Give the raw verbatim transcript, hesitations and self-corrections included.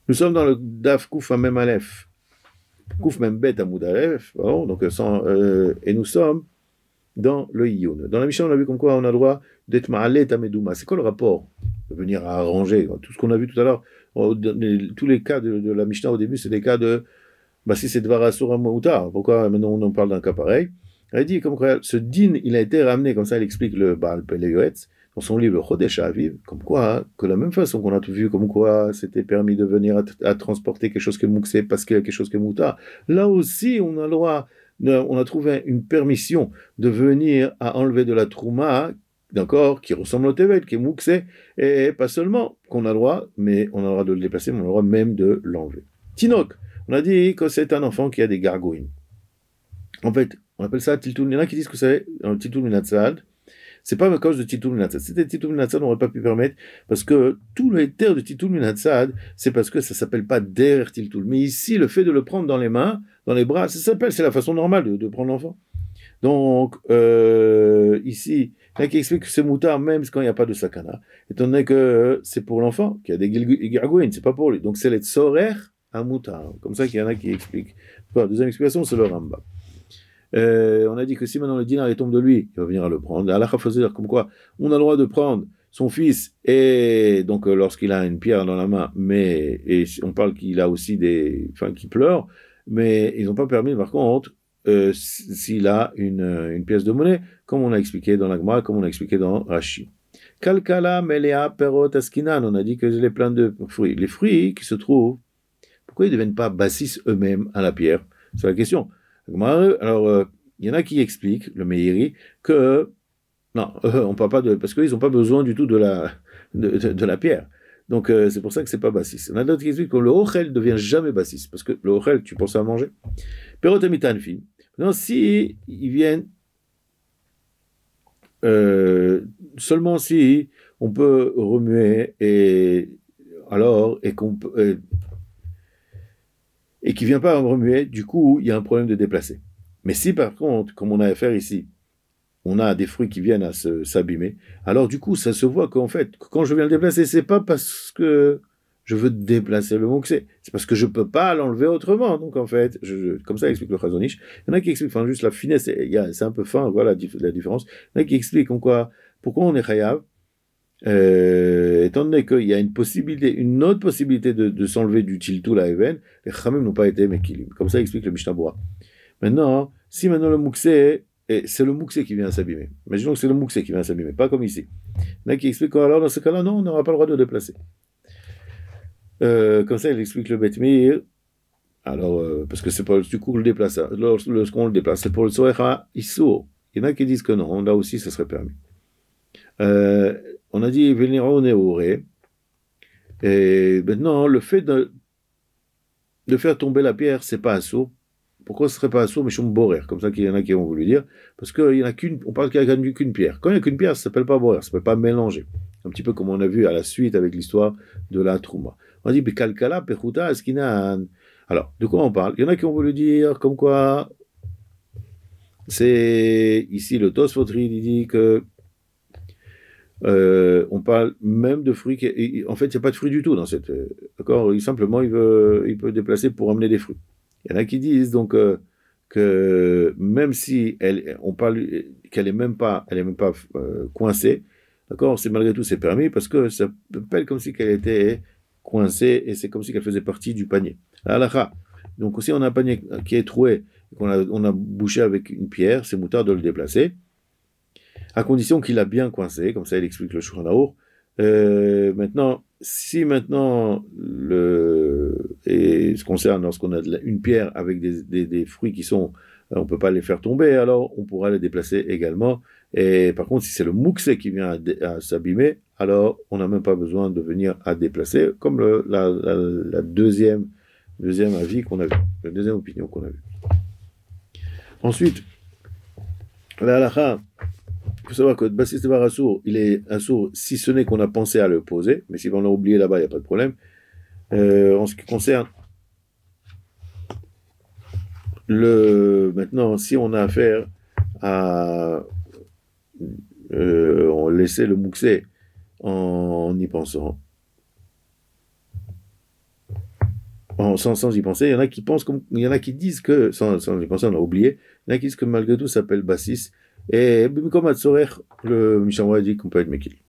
Nous sommes dans le Daf Kouf Mem Aleph, Kouf Mem Bet Amoud Aleph, bon, donc, sans, euh, et nous sommes dans le Iyun. Dans la Mishnah, on a vu comme quoi on a le droit d'être Ma'alet Amedouma. C'est quoi le rapport de venir à arranger? Tout ce qu'on a vu tout à l'heure, tous les cas de, de la Mishnah au début, c'est des cas de, bah, si c'est Dvar Asur Moutar, pourquoi maintenant on en parle d'un cas pareil? Elle dit comme quoi ce din, il a été ramené, comme ça elle explique le Baal Peleyoetz, dans son livre Chodesh Aviv, comme quoi, hein, que la même façon qu'on a tout vu, comme quoi c'était permis de venir à, à transporter quelque chose qui est mouxé parce qu'il y a quelque chose qui est mouta, là aussi on a le droit, de, on a trouvé une permission de venir à enlever de la trouma, d'accord, qui ressemble au tevel, qui est mouxé, et pas seulement qu'on a le droit, mais on a le droit de le déplacer, mais on a le droit même de l'enlever. Tinok, on a dit que c'est un enfant qui a des gargouines. En fait, on appelle ça Tiltul. Il y en a qui disent que c'est un Tiltul Minatzad. C'est pas à cause de Tiltul Minatzad. Si c'était Tiltul Minatzad, on n'aurait pas pu permettre, parce que tout le terre de Tiltul Minatzad, c'est parce que ça s'appelle pas Der Tiltul. Mais ici, le fait de le prendre dans les mains, dans les bras, ça s'appelle, c'est la façon normale de, de prendre l'enfant. Donc, euh, ici, il y en a qui expliquent que c'est moutard même quand il n'y a pas de sakana, étant donné que c'est pour l'enfant qui a des gargouines, c'est pas pour lui. Donc, c'est les tsorer à moutard. Comme ça qu'il y en a qui expliquent. Bon, deuxième explication, c'est le Rambam. Euh, on a dit que si maintenant le dinar il tombe de lui, il va venir à le prendre. Allah faisait dire comme quoi on a le droit de prendre son fils et donc euh, lorsqu'il a une pierre dans la main, mais et on parle qu'il a aussi des, enfin qu'il pleure, mais ils n'ont pas permis par contre euh, s'il a une, une pièce de monnaie, comme on a expliqué dans la Gemara, comme on a expliqué dans Rashi. Kalkala melea perot askinan, on a dit que les plein de fruits, les fruits qui se trouvent, pourquoi ils ne deviennent pas bassis eux-mêmes à la pierre? C'est la question. Alors, il euh, y en a qui expliquent, le Meiri, que non, euh, on parle pas de, parce qu'ils n'ont pas besoin du tout de la, de, de, de la pierre. Donc, euh, c'est pour ça que c'est pas bassis. On a d'autres qui expliquent que le ochel ne devient jamais bassis, parce que le ochel, tu penses à manger. Perotamitanfi. Maintenant, si ils viennent, euh, seulement si on peut remuer et alors et qu'on peut, et, et qui vient pas remuer, du coup, il y a un problème de déplacer. Mais si par contre, comme on a à faire ici, on a des fruits qui viennent à se, s'abîmer, alors du coup, ça se voit qu'en fait, quand je viens le déplacer, c'est pas parce que je veux déplacer le mouxé, c'est parce que je peux pas l'enlever autrement. Donc en fait, je, comme ça explique le Chazon Ish. Il y en a qui expliquent, enfin juste la finesse, il y a, c'est un peu fin, voilà la différence. Il y en a qui expliquent en quoi, pourquoi on est chayav, euh, étant donné qu'il y a une possibilité, une autre possibilité de, de s'enlever du tiltou la even, les chamim n'ont pas été mekilim. Comme ça explique le Mishnah Bora. Maintenant, si maintenant le mouxé, et c'est le mouxé qui vient s'abîmer. Imaginons que c'est le mouxé qui vient s'abîmer, pas comme ici. Il y en a qui expliquent alors dans ce cas-là, non, on n'aura pas le droit de le déplacer. Euh, comme ça, il explique le Beth Meir. Alors, euh, parce que c'est pas du coup le déplacer. Lorsqu'on le déplace, c'est pour le Soecha Issour. Il y en a qui disent que non, là aussi, ça serait permis. Euh, on a dit Vénéro Néoré. Et maintenant, le fait de, de faire tomber la pierre, c'est pas assourd. Pourquoi ce serait pas assourd, mais Shum Borer, comme ça qu'il y en a qui ont voulu dire, parce qu'il y en a qu'une, on parle qu'il n'y a qu'une pierre. Quand il n'y a qu'une pierre, ça s'appelle pas Borer, ça s'appelle pas mélanger. Un petit peu comme on a vu à la suite avec l'histoire de la Trouma. On dit Bekalkala, Pechuta, Eskinan. Alors, de quoi on parle? Il y en a qui ont voulu dire, comme quoi, c'est ici le Tosfotri, il dit que euh, on parle même de fruits qui, en fait, il n'y a pas de fruits du tout dans cette, d'accord? Il, simplement, il veut, il peut déplacer pour amener des fruits. Il y en a qui disent donc euh, que même si elle, on parle qu'elle est même pas, elle est même pas euh, coincée, d'accord, c'est malgré tout c'est permis parce que ça s'appelle comme si qu'elle était coincée et c'est comme si qu'elle faisait partie du panier. Halakha. Donc aussi on a un panier qui est troué, qu'on a, on a bouché avec une pierre, c'est moutard de le déplacer, à condition qu'il a bien coincé, comme ça il explique le Shulchan Aruch. Euh, maintenant, si maintenant le et ce concerne lorsqu'on a de la, une pierre avec des, des, des fruits qui sont, on peut pas les faire tomber, alors on pourra les déplacer également. Et par contre, si c'est le mouxé qui vient à, à s'abîmer, alors on n'a même pas besoin de venir à déplacer, comme le, la, la, la deuxième deuxième avis qu'on a vu, la deuxième opinion qu'on a vue. Ensuite, la halakha. Il faut savoir que Bassis Devar Assour, il est assour si ce n'est qu'on a pensé à le poser, mais si on l'a oublié là-bas, il n'y a pas de problème. Euh, en ce qui concerne le. Maintenant, si on a affaire à euh, laisser le mouxé en y pensant, en, sans, sans y penser, il y en a qui pensent, comme, il y en a qui disent que, sans, sans y penser, on a oublié, il y en a qui disent que malgré tout ça s'appelle Bassis, et comme Atzorer, le Mishamwa dit qu'on peut être Mekil.